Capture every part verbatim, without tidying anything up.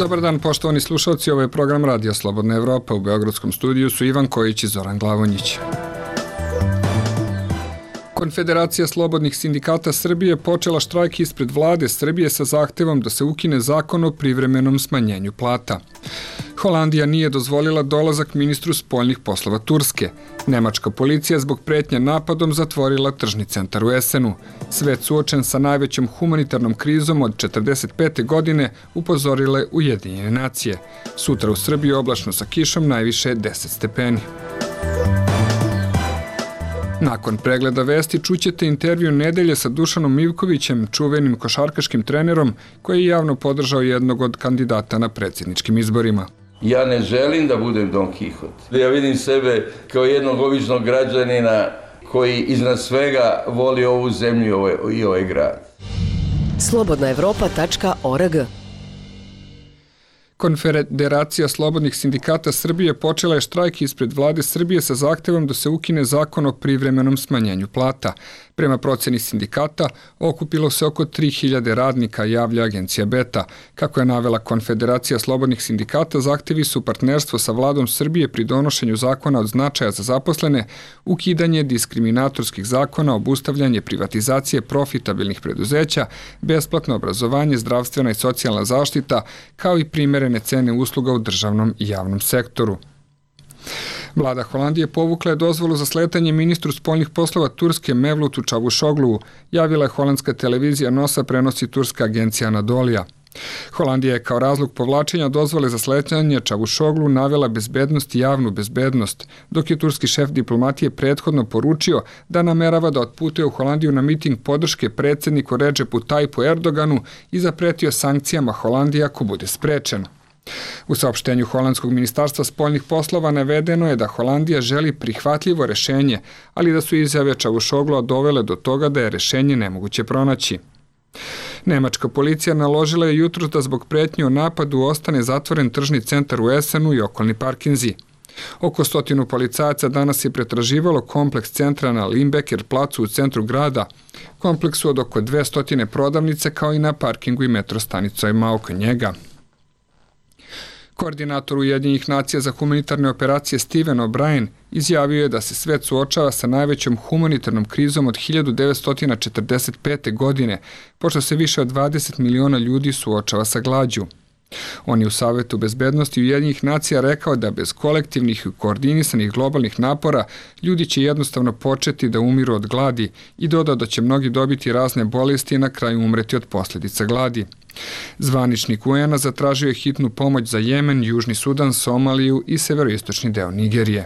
Dobar dan, poštovani slušalci, ovo je program Radio Slobodna Evropa. U Beogradskom studiju su Ivan Kojić i Zoran Glavonjić. Konfederacija slobodnih sindikata Srbije počela štrajk ispred vlade Srbije sa zahtevom da se ukine zakon o privremenom smanjenju plata. Holandija nije dozvolila dolazak ministru spoljnih poslova Turske. Nemačka policija zbog pretnje napadom zatvorila tržni centar u Esenu. Svet suočen sa najvećom humanitarnom krizom od četrdeset pete godine, upozorile Ujedinjene nacije. Sutra u Srbiji oblačno sa kišom, najviše deset stepeni. Nakon pregleda vesti čućete intervju nedelje sa Dušanom Ivkovićem, čuvenim košarkaškim trenerom, koji je javno podržao jednog od kandidata na predsjedničkim izborima. Ja ne želim da budem Don Kihot. Ja vidim sebe kao jednog običnog građanina koji iznad svega voli ovu zemlju i ovaj grad. slobodna evropa tačka org. Konfederacija slobodnih sindikata Srbije počela je štrajk ispred vlade Srbije sa zahtevom da se ukine zakon o privremenom smanjenju plata. Prema proceni sindikata, okupilo se oko tri hiljade radnika, javlja agencija Beta. Kako je navela Konfederacija slobodnih sindikata, zahtevi su partnerstvo sa vladom Srbije pri donošenju zakona od značaja za zaposlene, ukidanje diskriminatorskih zakona, obustavljanje privatizacije profitabilnih preduzeća, besplatno obrazovanje, zdravstvena i socijalna zaštita, kao i primerene cene usluga u državnom i javnom sektoru. Vlada Holandije povukla je dozvolu za sletanje ministru spoljnih poslova Turske Mevlutu Čavuşogluvu, javila je holandska televizija Nosa, prenosi turska agencija Anadolija. Holandija je kao razlog povlačenja dozvole za sletanje Čavuşoglu navela bezbednost i javnu bezbednost, dok je turski šef diplomatije prethodno poručio da namerava da otputuje u Holandiju na miting podrške predsjedniku Redžepu Tajpu Erdoganu i zapretio sankcijama Holandije ako bude sprečen. U saopštenju holandskog ministarstva spoljnih poslova navedeno je da Holandija želi prihvatljivo rešenje, ali da su izjave Čavuşoglua dovele do toga da je rešenje nemoguće pronaći. Nemačka policija naložila je jutros da zbog pretnje o napadu ostane zatvoren tržni centar u Esenu i okolni parkinzi. Oko stotinu policajaca danas je pretraživalo kompleks centra na Limbecker placu u centru grada, kompleksu od oko dvesta prodavnice, kao i na parkingu i metro stanicama oko njega. Koordinator Ujedinjenih nacija za humanitarne operacije Steven O'Brien izjavio je da se svet suočava sa najvećom humanitarnom krizom od hiljadu devetsto četrdeset pete. godine, pošto se više od dvadeset miliona ljudi suočava sa glađu. On je u Savetu bezbednosti Ujedinjenih nacija rekao da bez kolektivnih i koordinisanih globalnih napora ljudi će jednostavno početi da umiru od gladi i dodao da će mnogi dobiti razne bolesti i na kraju umreti od posljedica gladi. Zvaničnik U N-a zatražio je hitnu pomoć za Jemen, Južni Sudan, Somaliju i severoistočni deo Nigerije.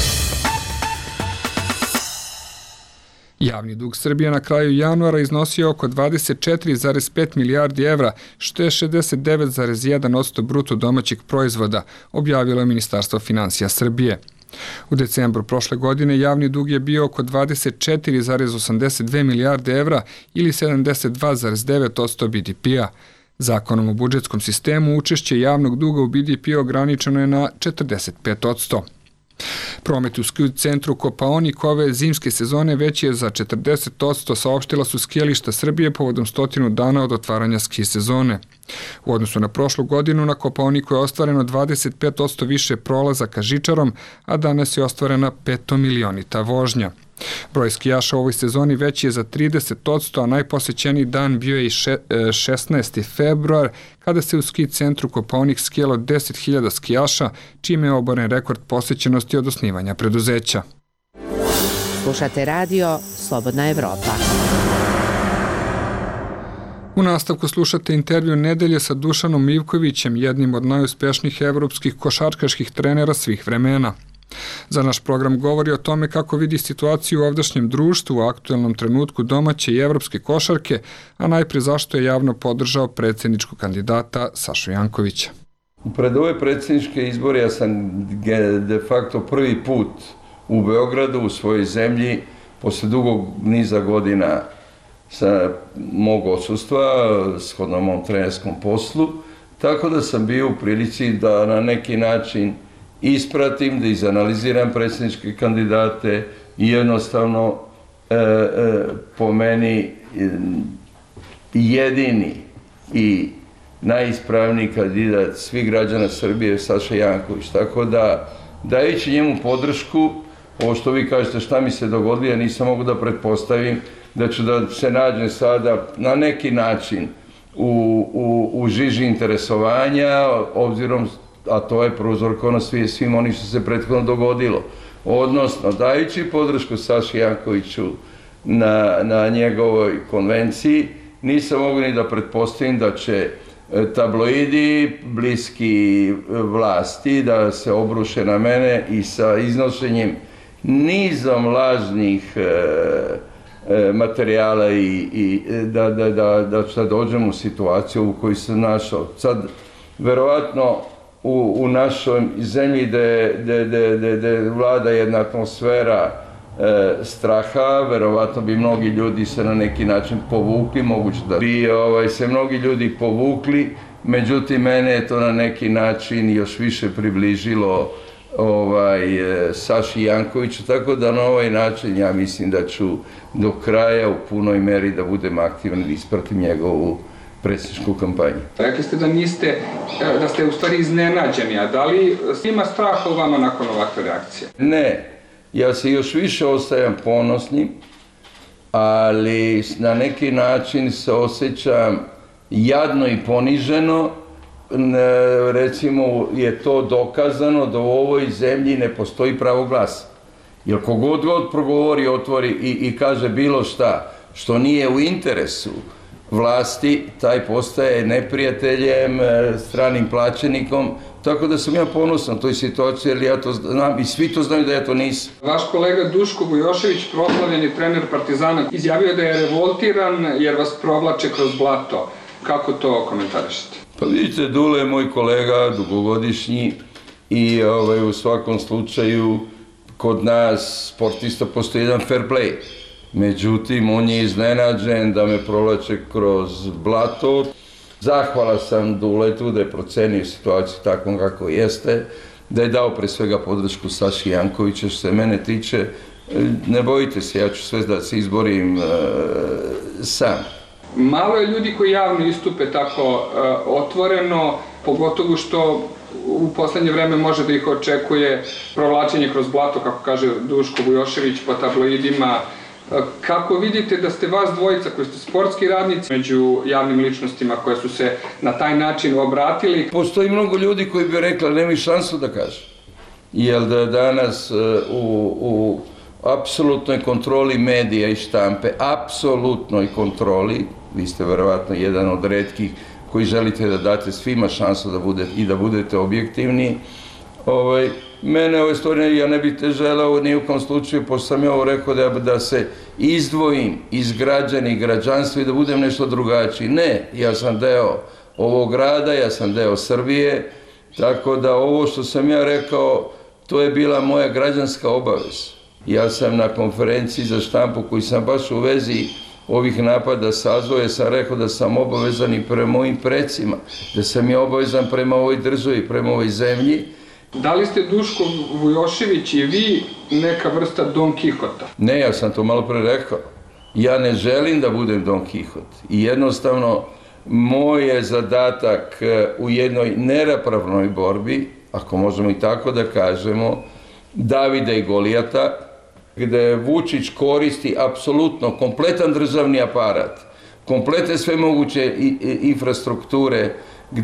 Javni dug Srbije na kraju januara iznosio oko dvadeset četiri zarez pet milijardi evra, što je šezdeset devet zarez jedan posto bruto domaćeg proizvoda, objavilo je Ministarstvo finansija Srbije. U decembru prošle godine javni dug je bio oko dvadeset četiri zarez osamdeset dve milijarde evra ili sedamdeset dva zarez devet posto B D P-a. Zakonom o budžetskom sistemu učešće javnog duga u B D P ograničeno je na četrdeset pet posto. Promet u ski centru Kopaonik ove zimske sezone veći je za četrdeset posto, saopštila su skijališta Srbije povodom stotinu dana od otvaranja ski sezone. U odnosu na prošlu godinu na Kopaoniku je ostvareno dvadeset pet posto više prolazaka žičarom, a danas je ostvarena petomilionita vožnja. Broj skijaša u ovoj sezoni veći je za trideset posto, a najposećeniji dan bio je i šesnaesti februar, kada se u ski centru Kopaonik skijalo deset hiljada skijaša, čime je oboren rekord posećenosti od osnivanja preduzeća. Slušate radio Slobodna Evropa. U nastavku slušate intervju nedelje sa Dušanom Ivkovićem, jednim od najuspešnijih evropskih košarkaških trenera svih vremena. Za naš program govori o tome kako vidi situaciju u ovdašnjem društvu u aktuelnom trenutku domaće i evropske košarke, a najprije zašto je javno podržao predsjedničkog kandidata Sašu Jankovića. Pred ove predsjedničke izbore ja sam de facto prvi put u Beogradu, u svojoj zemlji, posle dugog niza godina sa mog odsustva, shodno mom trenerskom poslu, tako da sam bio u prilici da na neki način ispratim, da izanaliziram predsjedničke kandidate i jednostavno e, e, po meni jedini i najispravniji kandidat svih građana Srbije, Saša Janković. Tako da, dajući njemu podršku, ovo što vi kažete šta mi se dogodilo, ja nisam mogu da pretpostavim da ću da se nađem sada na neki način u, u, u žiži interesovanja, obzirom, a to je prouzrokovano svi, svim onim što se prethodno dogodilo. Odnosno, dajući podršku Saši Jankoviću na, na njegovoj konvenciji, nisam mogu ni da pretpostavim da će tabloidi bliski vlasti da se obruše na mene i sa iznošenjem nizom lažnih e, e, materijala i, i da, da, da, da ću da dođem u situaciju u kojoj sam našao. Sad, verovatno, u, u našoj zemlji gde vlada jedna atmosfera e, straha, verovatno bi mnogi ljudi se na neki način povukli, moguće da bi ovaj, se mnogi ljudi povukli, međutim, mene je to na neki način još više približilo ovaj, Saši Jankoviću, tako da na ovaj način ja mislim da ću do kraja u punoj meri da budem aktivan i ispratim njegovu predsjedničku kampanju. Rekli ste da niste, da ste u stvari iznenađeni, a da li ima straha u vama nakon ovakve reakcije? Ne, ja se još više ostajam ponosnim, ali na neki način se osjećam jadno i poniženo. Recimo je to dokazano da u ovoj zemlji ne postoji pravo glasa. Jer kogod god progovori, otvori i, i kaže bilo šta što nije u interesu vlasti, taj postaje neprijateljem, stranim plaćenikom, tako da sam ja ponosan toj situaciji, jer ja to znam i svi to znaju da ja to nisam. Vaš kolega Duško Vujošević, proslavljeni trener Partizana, izjavio da je revoltiran jer vas provlače kroz blato. Kako to komentarišete? Pa vidite, Dule je moj kolega, dugogodišnji i ovaj, u svakom slučaju kod nas sportista postoji jedan fair play. Međutim, on je iznenađen da me provlače kroz blato. Zahvala sam Duletu da je procenio situaciju takvom kako jeste, da je dao pre svega podršku Saši Jankovića. Što se mene tiče, ne bojite se, ja ću sve da se izborim e, sam. Malo je ljudi koji javno istupe tako e, otvoreno, pogotovo što u poslednje vreme može da ih očekuje provlačenje kroz blato, kako kaže Duško Vujošević, po tabloidima. Kako vidite da ste vas dvojica koji ste sportski radnici među javnim ličnostima koje su se na taj način obratili? Postoji mnogo ljudi koji bi rekla nemaju šansu da kažu. Jer da danas u, u apsolutnoj kontroli medija i štampe, apsolutnoj kontroli, vi ste verovatno jedan od retkih koji želite da date svima šansu da budete, i da budete objektivni, ovaj, mene ove stvari, ja ne bih te želeo ni u kom slučaju, pošto sam ja ovo rekao da, da se izdvojim iz građana i građanstva i da budem nešto drugačiji. Ne, ja sam deo ovog grada, ja sam deo Srbije, tako da ovo što sam ja rekao, to je bila moja građanska obaveza. Ja sam na konferenciji za štampu koji sam baš u vezi ovih napada sazvao, jer sam rekao da sam obavezan i prema mojim precima, da sam ja obavezan prema ovoj državi, prema ovoj zemlji. Da li ste Duško Vujošević i vi neka vrsta Don Kihota? Ne, ja sam to malo pre rekao. Ja ne želim da budem Don Kihot. I jednostavno, moj je zadatak u jednoj neravnopravnoj borbi, ako možemo i tako da kažemo, Davida i Golijata, gde Vučić koristi apsolutno kompletan državni aparat, komplete sve moguće infrastrukture,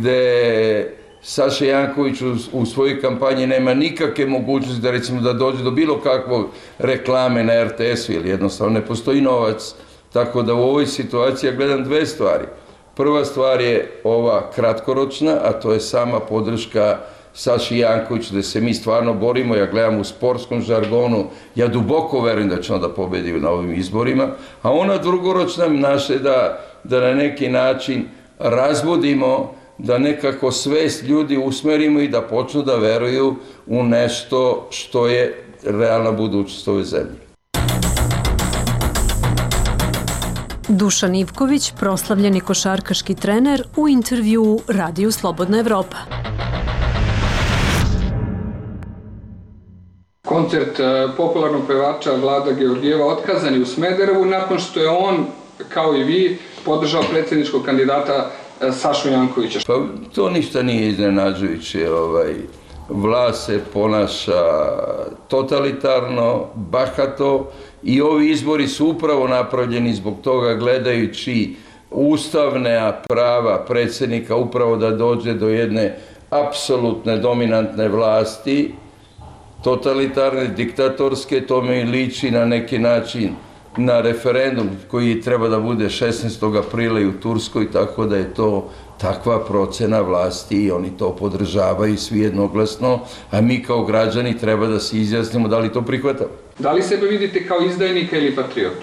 gde Saša Janković u svojoj kampanji nema nikakve mogućnosti da recimo da dođe do bilo kakvog reklame na er te esu, jer jednostavno ne postoji novac. Tako da u ovoj situaciji ja gledam dve stvari. Prva stvar je ova kratkoročna, a to je sama podrška Saši Jankoviću, da se mi stvarno borimo, ja gledam u sportskom žargonu, ja duboko verujem da će on da pobedi na ovim izborima, a ona drugoročna naše da, da na neki način razvodimo, da nekako svest ljudi usmerimo i da počnu da veruju u nešto što je realna budućnost ove zemlje. Dušan Ivković, proslavljeni košarkaški trener, u intervjuu Radiju Slobodna Evropa. Koncert popularnog pevača Vlada Georgijeva otkazan je u Smederevu nakon što je on, kao i vi, podržao predsjedničkog kandidata Sašu Jankovića? Pa to ništa nije iznenađujuće. Ovaj, vlast se ponaša totalitarno, bahato i ovi izbori su upravo napravljeni zbog toga, gledajući ustavne prava predsjednika upravo da dođe do jedne apsolutne dominantne vlasti, totalitarne, diktatorske. To mi liči na neki način na referendum koji treba da bude šesnaestog aprila i u Turskoj, tako da je to takva procena vlasti i oni to podržavaju svi jednoglasno, a mi kao građani treba da se izjasnimo da li to prihvatamo. Da li sebe vidite kao izdajnika ili patriotu?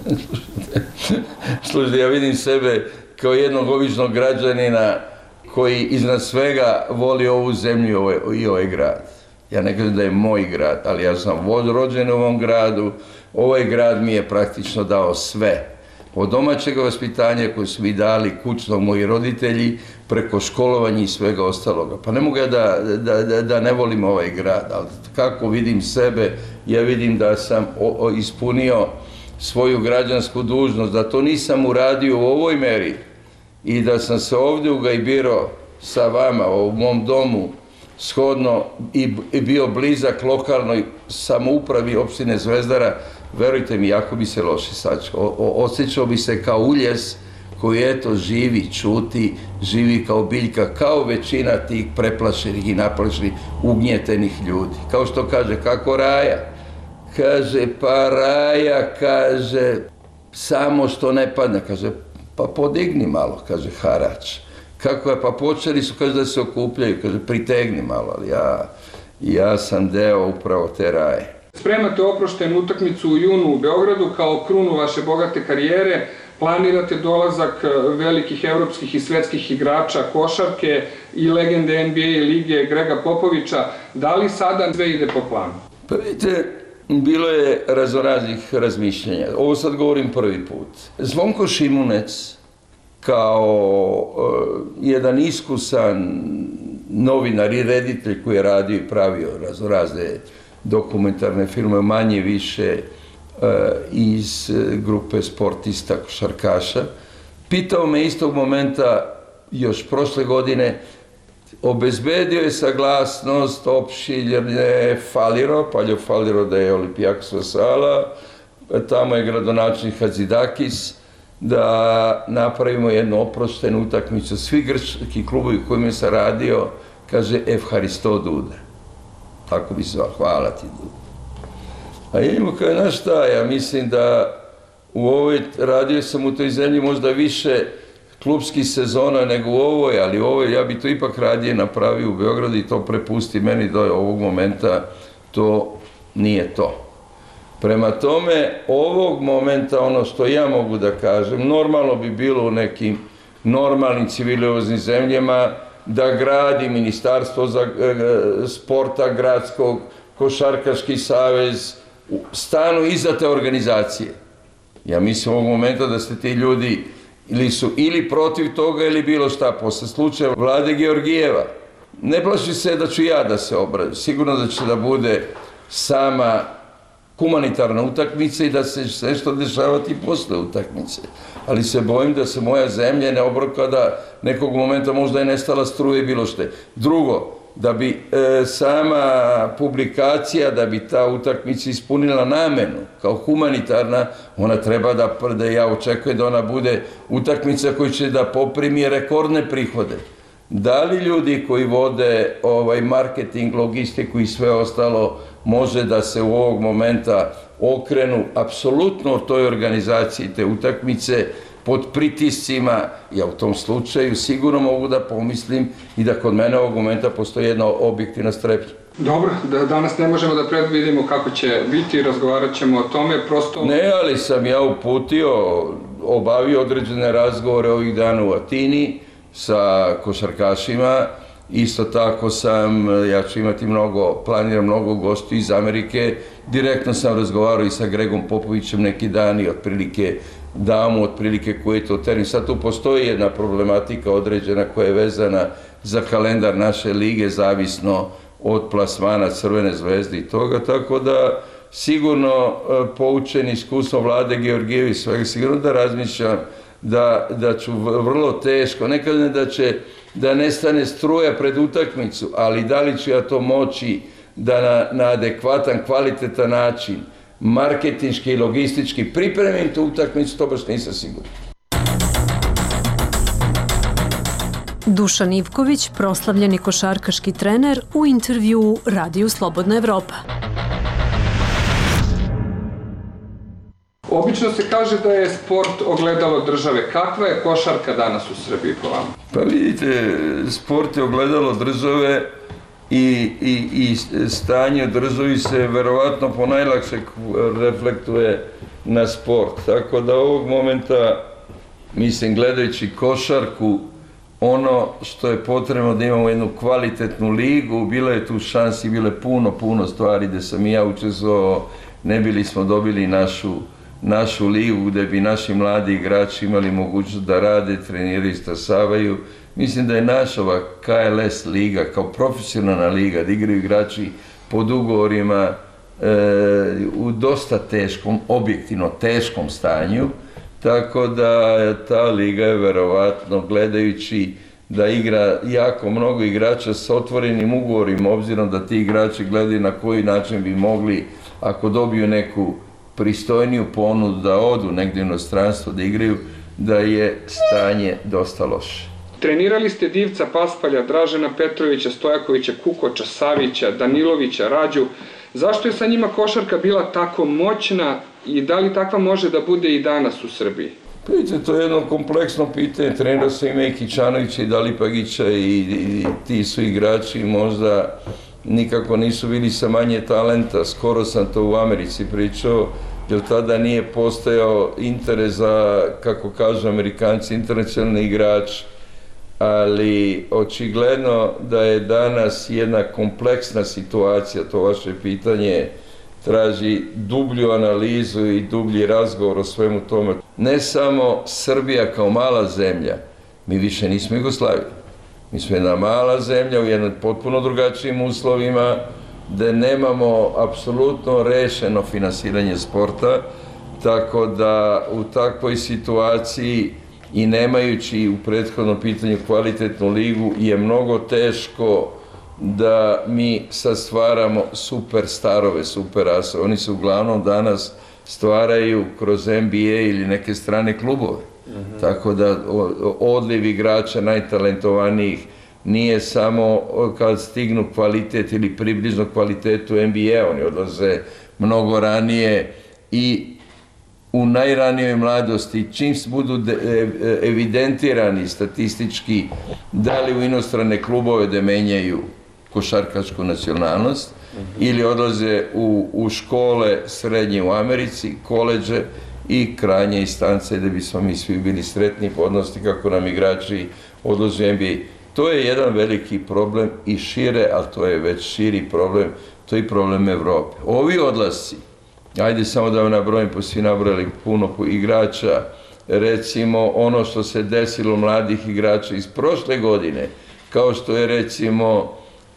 Slušajte, ja vidim sebe kao jednog običnog građanina koji iznad svega voli ovu zemlju i ovaj grad. Ja ne kažem da je moj grad, ali ja sam rođen u ovom gradu. Ovaj grad mi je praktično dao sve. Od domaćeg vaspitanja koje su mi dali kućnog moji roditelji, preko školovanja i svega ostaloga. Pa ne mogu ja da, da, da, da ne volim ovaj grad, ali kako vidim sebe, ja vidim da sam o, o, ispunio svoju građansku dužnost, da to nisam uradio u ovoj meri i da sam se ovdje ugajbirao sa vama u mom domu, shodno i, i bio blizak lokalnoj samoupravi opštine Zvezdara, verujte mi, jako bi se loše sačekao. Osjećao bi se kao uljes koji eto živi, čuti, živi kao biljka, kao većina tih preplašenih i naplašenih, ugnjetenih ljudi. Kao što kaže, kako Raja? Kaže, pa Raja, kaže, samo što ne padne, kaže, pa podigni malo, kaže, harač. Kako je, pa počeli su, kaže, da se okupljaju, kaže, pritegni malo, ali ja, ja sam deo upravo te Raje. Spremate oproštenu utakmicu u junu u Beogradu kao krunu vaše bogate karijere, planirate dolazak velikih evropskih i svetskih igrača, košarke i legende N B A lige Grega Popovića. Da li sada sve ide po planu? Pa vidite, bilo je raznoraznih razmišljenja. Ovo sad govorim prvi put. Zvonko Šimunec, kao uh, jedan iskusan novinar i reditelj koji je radio i pravio raznorazne dokumentarne filme, manje više uh, iz grupe sportista, košarkaša, pitao me istog momenta, još prošle godine, obezbedio je saglasnost opštinje Faliro, Paljo Faliro da je Olimpijakos Sala, tamo je gradonačelnik Hadzidakis, da napravimo jednu oproštenu utakmicu. Svi grčki klubovi u kojima se radio, kaže Evharisto Duda. Tako bi se zvao, hvala ti Duda. A jedimo kaže, znaš šta, ja mislim da u ovoj, radio sam u toj zemlji možda više klubskih sezona nego u ovoj, ali u ovoj ja bi to ipak radije napravio u Beogradu i to prepusti meni do ovog momenta, to nije to. Prema tome, ovog momenta, ono što ja mogu da kažem, normalno bi bilo u nekim normalnim civilizovanim zemljama da gradi Ministarstvo za sporta gradskog, Košarkaški savez, stanu iza te organizacije. Ja mislim ovog momenta da ste ti ljudi ili su ili protiv toga ili bilo šta. Posle slučaja Vlade Georgijeva, ne plaši se da ću ja da se obradim. Sigurno da će da bude sama humanitarna utakmica i da se nešto dešavati posle utakmice. Ali se bojim da se moja zemlja ne obroka da nekog momenta možda je nestala struje i bilo što. Drugo, da bi e, sama publikacija, da bi ta utakmica ispunila namenu kao humanitarna, ona treba da, da ja očekujem da ona bude utakmica koja će da poprimi rekordne prihode. Da li ljudi koji vode ovaj marketing, logistiku i sve ostalo može da se u ovog momenta okrenu apsolutno toj organizaciji te utakmice pod pritiscima? Ja u tom slučaju sigurno mogu da pomislim i da kod mene ovog momenta postoji jedna objektivna strepnja. Dobro, da danas ne možemo da predvidimo kako će biti, razgovarat ćemo o tome, prosto... Ne, ali sam ja uputio, obavio određene razgovore ovih dana u Atini sa košarkašima. Isto tako sam, ja ću imati mnogo, planiram mnogo gostiju iz Amerike. Direktno sam razgovarao i sa Gregom Popovićem neki dan i otprilike dao mu otprilike koji je to termin. Sad tu postoji jedna problematika određena koja je vezana za kalendar naše lige, zavisno od plasmana Crvene zvezde i toga, tako da sigurno poučen iskustvom Vlade Georgijeva i svega, sigurno da razmišljam da, da ću vrlo teško, ne kažem da će da nestane struja pred utakmicu, ali da li ću ja to moći da na, na adekvatan, kvalitetan način, marketinški i logistički pripremim tu utakmicu, to baš nisam siguran. Dušan Ivković, proslavljeni košarkaški trener, u intervjuu Radiju Slobodna Evropa. Obično se kaže da je sport ogledalo države. Kakva je košarka danas u Srbiji po vama? Pa vidite, sport je ogledalo države i, i, i stanje u državi se verovatno ponajlakše reflektuje na sport. Tako da ovog momenta, mislim, gledajući košarku, ono što je potrebno da imamo jednu kvalitetnu ligu, bilo je tu šansi, bilo je puno, puno stvari gde sam i ja učestvovao, ne bili smo dobili našu našu ligu gde bi naši mladi igrači imali mogućnost da rade, treniraju, stasavaju. Mislim da je naša ova K L S liga kao profesionalna liga, da igraju igrači pod ugovorima e, u dosta teškom, objektivno teškom stanju, tako da ta liga je verovatno, gledajući da igra jako mnogo igrača s otvorenim ugovorima, obzirom da ti igrači gledaju na koji način bi mogli, ako dobiju neku pristojniju ponudu da odu negdje u inostranstvo da igraju, da je stanje dosta loše. Trenirali ste Divca Paspalja, Dražena Petrovića, Stojakovića, Kukoča, Savića, Danilovića, Rađu. Zašto je sa njima košarka bila tako moćna i da li takva može da bude i danas u Srbiji? Vidite, to je jedno kompleksno pitanje. Trenirao sam i Mekićanovića i Dalipagića i, i, i ti su igrači možda nikako nisu bili sa manje talenta. Skoro sam to u Americi pričao, jer tada nije postojao interes za, kako kažu Amerikanci, internacionalni igrač, ali očigledno da je danas jedna kompleksna situacija, to vaše pitanje traži dublju analizu i dublji razgovor o svemu tome. Ne samo Srbija kao mala zemlja, mi više nismo Jugoslavija. Mi smo jedna mala zemlja u jednom potpuno drugačijim uslovima, gde nemamo apsolutno rešeno finansiranje sporta, tako da u takvoj situaciji i nemajući u prethodnom pitanju kvalitetnu ligu je mnogo teško da mi sad stvaramo superstarove, superasove. Oni se uglavnom danas stvaraju kroz N B A ili neke strane klubove. Mm-hmm. Tako da odliv igrača najtalentovanijih nije samo kad stignu kvalitet ili približno kvalitetu N B A, oni odlaze mnogo ranije i u najranijoj mladosti, čim se budu evidentirani statistički, da li u inostrane klubove da menjaju košarkašku nacionalnost, mm-hmm. ili odlaze u, u škole srednje u Americi, koleđe i krajnje instance da bismo mi svi bili sretni podnosti kako nam igrači odlaze u N B A. To je jedan veliki problem i šire, ali to je već širi problem, to je i problem Evrope. Ovi odlasci, ajde samo da vam nabrojim, pa svi nabrojali puno igrača, recimo ono što se desilo mladih igrača iz prošle godine, kao što je recimo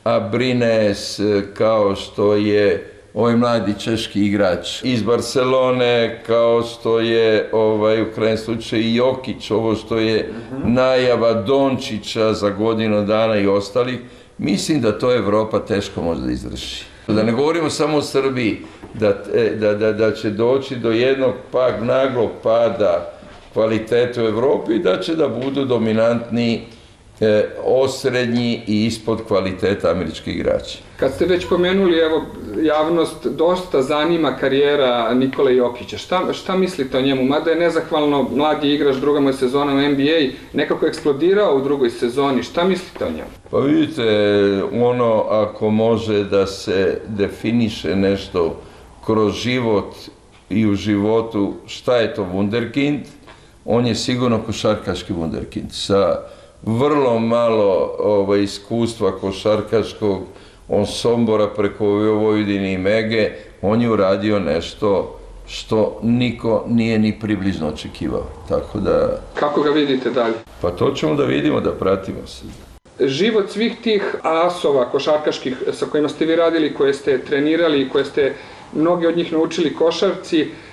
Abrines, kao što je ovaj mladi češki igrač iz Barcelone, kao što je ovaj, u krajnjem slučaju i Jokić, ovo što je najava Dončića za godinu dana i ostalih, mislim da to Evropa teško može da izvrši. Da ne govorimo samo o Srbiji, da, da, da, da će doći do jednog pak naglog pada kvaliteta u Evropi i da će da budu dominantni e, osrednji i ispod kvaliteta američkih igrača. Kad ste već pomenuli, evo, javnost dosta zanima karijera Nikole Jokića. Šta, šta mislite o njemu? Mada je nezahvalno mladi igrač, druga mu je sezona u N B A, nekako eksplodirao u drugoj sezoni. Šta mislite o njemu? Pa vidite, ono ako može da se definiše nešto kroz život i u životu, šta je to wunderkind, on je sigurno košarkaški wunderkind. Sa vrlo malo ovaj, iskustva košarkaškog, on Sombora preko Vojvodine i Mege, on je uradio nešto što niko nije ni približno očekivao. Tako da... Kako ga vidite dalje? Pa to ćemo da vidimo, da pratimo se. Život svih tih asova košarkaških sa kojima ste vi radili, koje ste trenirali i koje ste mnogi od njih naučili košarci,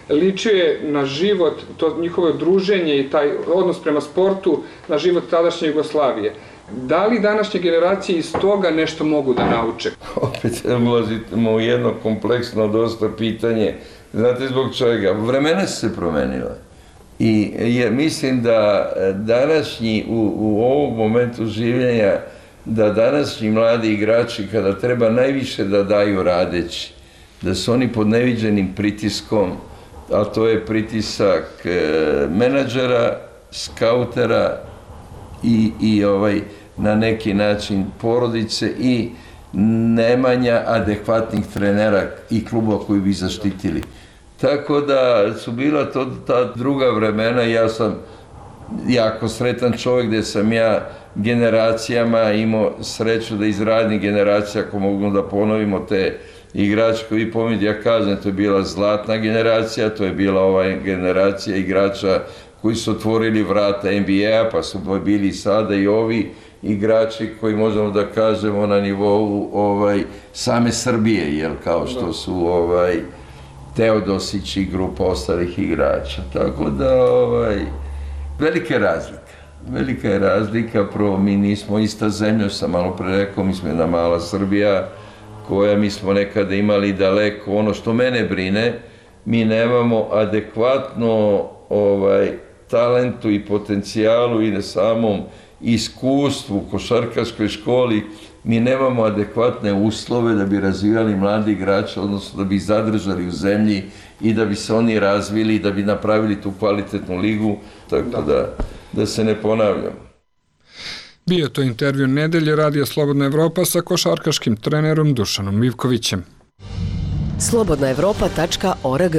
ličio je na život, to njihovo druženje i taj odnos prema sportu, na život tadašnje Jugoslavije. Da li današnje generacije iz toga nešto mogu da nauče? Opet ulazimo u jedno kompleksno dosta pitanje. Znate zbog čega? Vremena su se promenila. I je, mislim da današnji, u, u ovom momentu življenja, da današnji mladi igrači, kada treba najviše da daju radeći, da su oni pod neviđenim pritiskom, a to je pritisak e, menadžera, skautera i, i ovaj, na neki način porodice i nemanja adekvatnih trenera i klubova koji bi zaštitili. Tako da su bila to ta druga vremena i ja sam jako sretan čovjek gdje sam ja generacijama imao sreću da iz radnih generacija, ako mogu da ponovimo te igrače koji pomijete, ja kažem, to je bila zlatna generacija, to je bila ova generacija igrača koji su otvorili vrata N B A, pa su bili sada i ovi igrači koji možemo da kažemo na nivou ovaj, same Srbije, jel, kao što su ovaj, Teodosić i grupa ostalih igrača. Tako da, ovaj, velika je razlika. Velika je razlika, prvo mi nismo ista zemlja, što sam malo pre rekao, mi smo jedna mala Srbija, koja mi smo nekada imali daleko. Ono što mene brine, mi nemamo adekvatno ovaj, talentu i potencijalu i na samom iskustvu u košarkaškoj školi, mi nemamo adekvatne uslove da bi razvijali mladi igrače, odnosno da bi ih zadržali u zemlji i da bi se oni razvili, da bi napravili tu kvalitetnu ligu, tako da, da se ne ponavljam. Bio to intervju nedelje Radija Slobodna Evropa sa košarkaškim trenerom Dušanom Ivkovićem. slobodna evropa tačka org.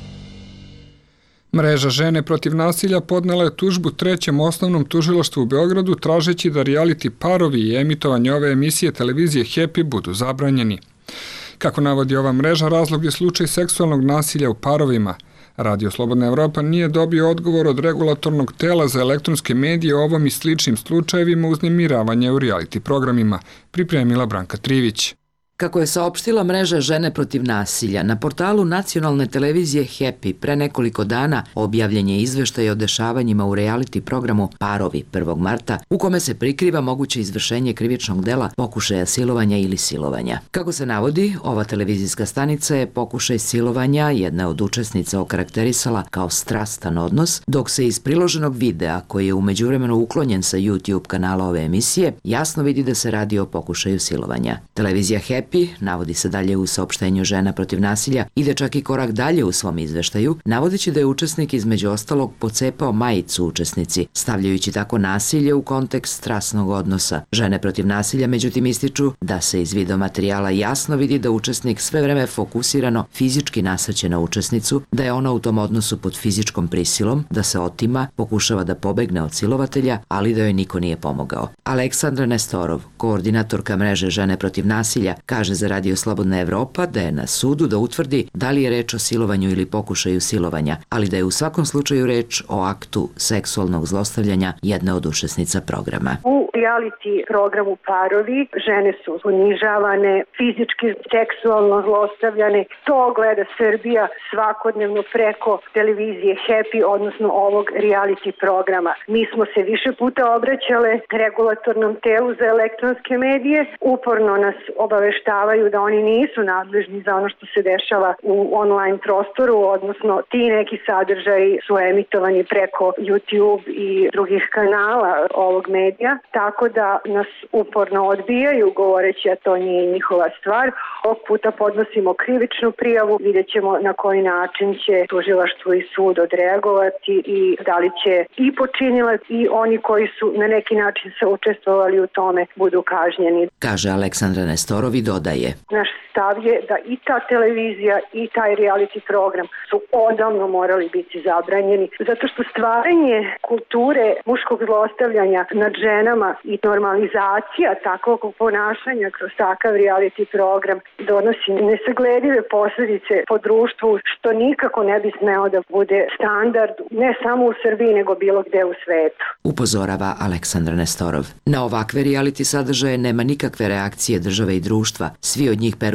Mreža Žene protiv nasilja podnela je tužbu trećem osnovnom tužilaštvu u Beogradu tražeći da reality parovi i emitovanje ove emisije televizije Happy budu zabranjeni. Kako navodi ova mreža, razlog je slučaj seksualnog nasilja u parovima. Radio Slobodna Evropa nije dobio odgovor od regulatornog tela za elektronske medije o ovom i sličnim slučajevima uznemiravanja u reality programima, pripremila Branka Trivić. Kako je saopštila mreža Žene protiv nasilja, na portalu nacionalne televizije Happy pre nekoliko dana objavljen je izveštaj o dešavanjima u reality programu Parovi prvog marta, u kome se prikriva moguće izvršenje krivičnog dela pokušaja silovanja ili silovanja. Kako se navodi, ova televizijska stanica je pokušaj silovanja jedna od učesnica okarakterisala kao strastan odnos, dok se iz priloženog videa, koji je u međuvremenu uklonjen sa YouTube kanala ove emisije, jasno vidi da se radi o pokušaju silovanja. Televizija Happy, navodi se dalje u saopštenju Žena protiv nasilja, ide čak i korak dalje u svom izveštaju, navodeći da je učesnik između ostalog pocepao majicu učesnici, stavljajući tako nasilje u kontekst strasnog odnosa. Žene protiv nasilja međutim ističu da se iz videomaterijala jasno vidi da učesnik sve vreme fokusirano fizički nasrće na učesnicu, da je ona u tom odnosu pod fizičkom prisilom, da se otima, pokušava da pobegne od silovatelja, ali da joj niko nije pomogao. Aleksandra Nestorov, koordinatorka mreže Žene protiv nasilja, kaže za Radio Slobodna Evropa da je na sudu da utvrdi da li je reč o silovanju ili pokušaju silovanja, ali da je u svakom slučaju reč o aktu seksualnog zlostavljanja jedne od učesnica programa. U reality programu Parovi žene su ponižavane, fizički, seksualno zlostavljane. To gleda Srbija svakodnevno preko televizije Happy, odnosno ovog reality programa. Mi smo se više puta obraćale regulatornom telu za elektronske medije. Uporno nas obaveštavaju da oni nisu nadležni za ono što se dešava u online prostoru, odnosno ti neki sadržaji su emitovani preko YouTube i drugih kanala ovog medija, tako da nas uporno odbijaju govoreći da to nije njihova stvar. Ovog puta podnosimo krivičnu prijavu, vidjet ćemo na koji način će tužilaštvo i sud odreagovati i da li će i počinilac i oni koji su na neki način se učestvovali u tome budu kažnjeni. Kaže Aleksandra Nestorov i dodaje. Naš stav je da i ta televizija i taj reality program su odavno morali biti zabranjeni, zato što stvaranje kulture muškog zlostavljanja nad ženama i normalizacija takvog ponašanja kroz takav reality program donosi nesagledive posljedice po društvu, što nikako ne bi smeo da bude standard ne samo u Srbiji nego bilo gde u svetu. Upozorava Aleksandra Nestorov. Na ovakve reality sadržaje nema nikakve reakcije države i društva. Svi od njih peru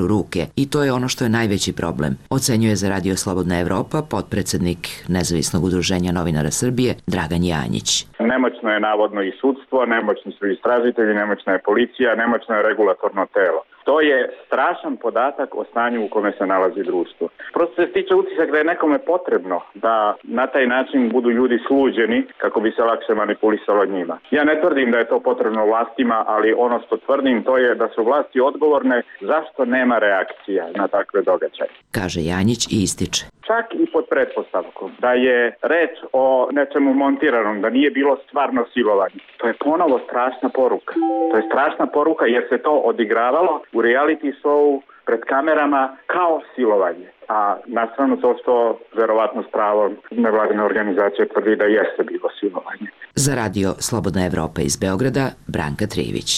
ruke i to je ono što je najveći problem, ocenjuje za Radio Slobodna Evropa potpredsednik Nezavisnog udruženja novinara Srbije Dragan Janjić. Nemoćno je navodno i sudstvo, nemoćni su istražitelji, nemoćna je policija, nemoćno je regulatorno telo. To je strašan podatak o stanju u kome se nalazi društvo. Prosto se stiče utisak da je nekome potrebno da na taj način budu ljudi sluđeni kako bi se lakše manipulisalo njima. Ja ne tvrdim da je to potrebno vlastima, ali ono što tvrdim to je da su vlasti odgovorne zašto nema reakcija na takve događaje. Kaže Janjić i ističe. Čak i pod pretpostavkom da je reč o nečemu montiranom, da nije bilo stvarno silovanje. To je ponovo strašna poruka. To je strašna poruka jer se to odigravalo u reality show pred kamerama kao silovanje. A nastranu to što verovatno s pravom nevladine organizacije tvrdi da jeste bilo silovanje. Za Radio Slobodna Evropa iz Beograda, Branka Trijević.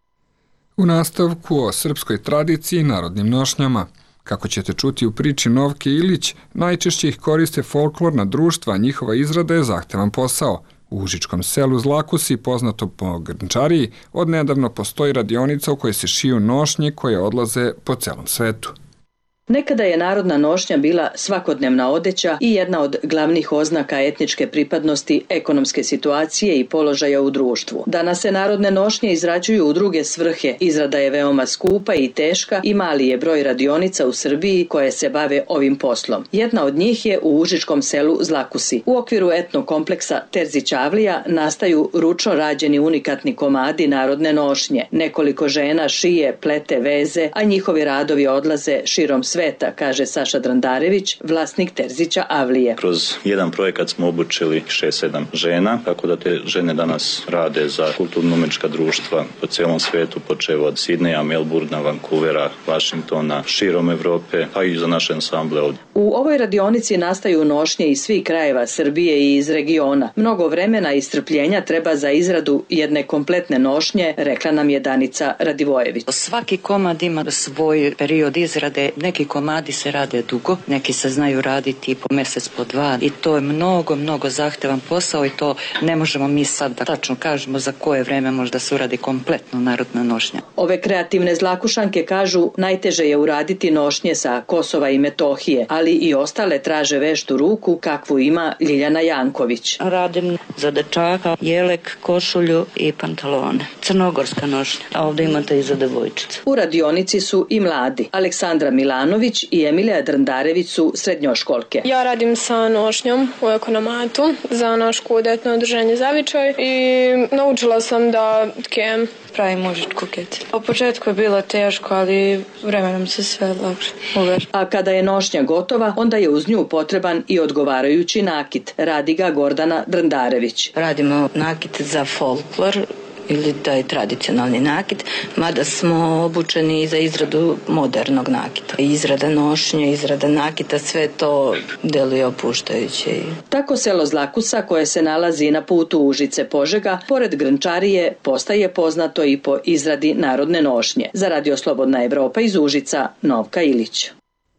U nastavku o srpskoj tradiciji i narodnim nošnjama. Kako ćete čuti u priči Novke Ilić, najčešće ih koriste folklorna društva, a njihova izrada je zahtevan posao. U užičkom selu Zlakusi, poznato po grnčariji, odnedavno postoji radionica u kojoj se šiju nošnje koje odlaze po celom svetu. Nekada je narodna nošnja bila svakodnevna odeća i jedna od glavnih oznaka etničke pripadnosti, ekonomske situacije i položaja u društvu. Danas se narodne nošnje izrađuju u druge svrhe. Izrada je veoma skupa i teška i mali je broj radionica u Srbiji koje se bave ovim poslom. Jedna od njih je u užičkom selu Zlakusi. U okviru etnokompleksa Terzić Avlija nastaju ručno rađeni unikatni komadi narodne nošnje. Nekoliko žena šije, plete, veze, a njihovi radovi odlaze širom sveta. sveta, kaže Saša Drandarević, vlasnik Terzića Avlije. Kroz jedan projekat smo obučili šest sedam žena, tako da te žene danas rade za kulturno-umetnička društva po celom svetu, počev od Sidneja, Melburna, Vancouvera, Vašingtona, širom Evrope, a i za naše ansamble ovdje. U ovoj radionici nastaju nošnje iz svih krajeva Srbije i iz regiona. Mnogo vremena i strpljenja treba za izradu jedne kompletne nošnje, rekla nam je Danica Radivojević. Svaki komad ima svoj period izrade, neki komadi se rade dugo, neki se znaju raditi po mesec, po dva i to je mnogo, mnogo zahtevan posao i to ne možemo mi sad da tačno kažemo za koje vreme možda se uradi kompletno narodna nošnja. Ove kreativne zlakušanke kažu najteže je uraditi nošnje sa Kosova i Metohije, ali i ostale traže veštu ruku kakvu ima Ljiljana Janković. Radim za dečaka jelek, košulju i pantalone. Crnogorska nošnja, a ovdje imate i za devojčice. U radionici su i mladi. Aleksandra Milanović i Emilija Drandarević su srednjoškolke. Ja radim sa nošnjom u ekonomatu za naš kudetno udruženje Zavičaj i naučila sam da tkem. Pravim mužičku keticu. U početku je bilo teško, ali vremenom se sve lakše uveš. A kada je nošnja gotova, onda je uz nju potreban i odgovarajući nakit. Radi ga Gordana Drandarević. Radimo nakit za folklor ili taj tradicionalni nakit, mada smo obučeni i za izradu modernog nakita. Izrada nošnje, izrada nakita, sve to deluje opuštajuće. Tako selo Zlakusa, koje se nalazi na putu Užice-Požega, pored Grnčarije, postaje poznato i po izradi narodne nošnje. Za Radio Slobodna Evropa iz Užica, Novka Ilić.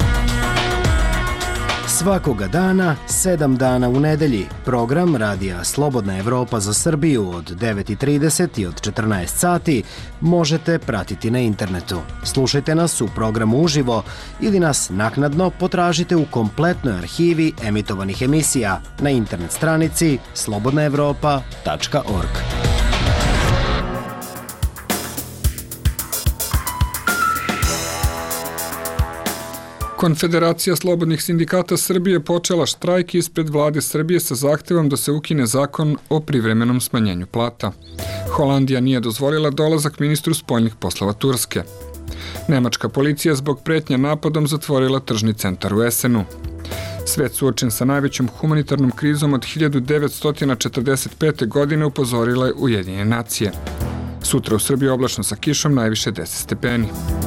Svakoga dana, sedam dana u nedelji, program Radija Slobodna Evropa za Srbiju od devet i trideset i od četrnaest sati možete pratiti na internetu. Slušajte nas u programu uživo ili nas naknadno potražite u kompletnoj arhivi emitovanih emisija na internet stranici slobodna evropa tačka org. Konfederacija slobodnih sindikata Srbije počela štrajk ispred vlade Srbije sa zahtevom da se ukine zakon o privremenom smanjenju plata. Holandija nije dozvolila dolazak ministru spoljnih poslova Turske. Nemačka policija zbog pretnja napadom zatvorila tržni centar u Esenu. Svet suočen sa najvećom humanitarnom krizom od hiljadu devetsto četrdeset pete. godine upozorile je Ujedinjene nacije. Sutra u Srbiji oblačno sa kišom, najviše deset stepeni.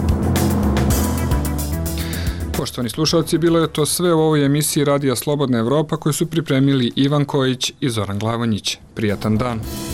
Poštovani slušalci, bilo je to sve u ovoj emisiji Radija Slobodna Evropa koju su pripremili Ivan Kojić i Zoran Glavonjić. Prijatan dan.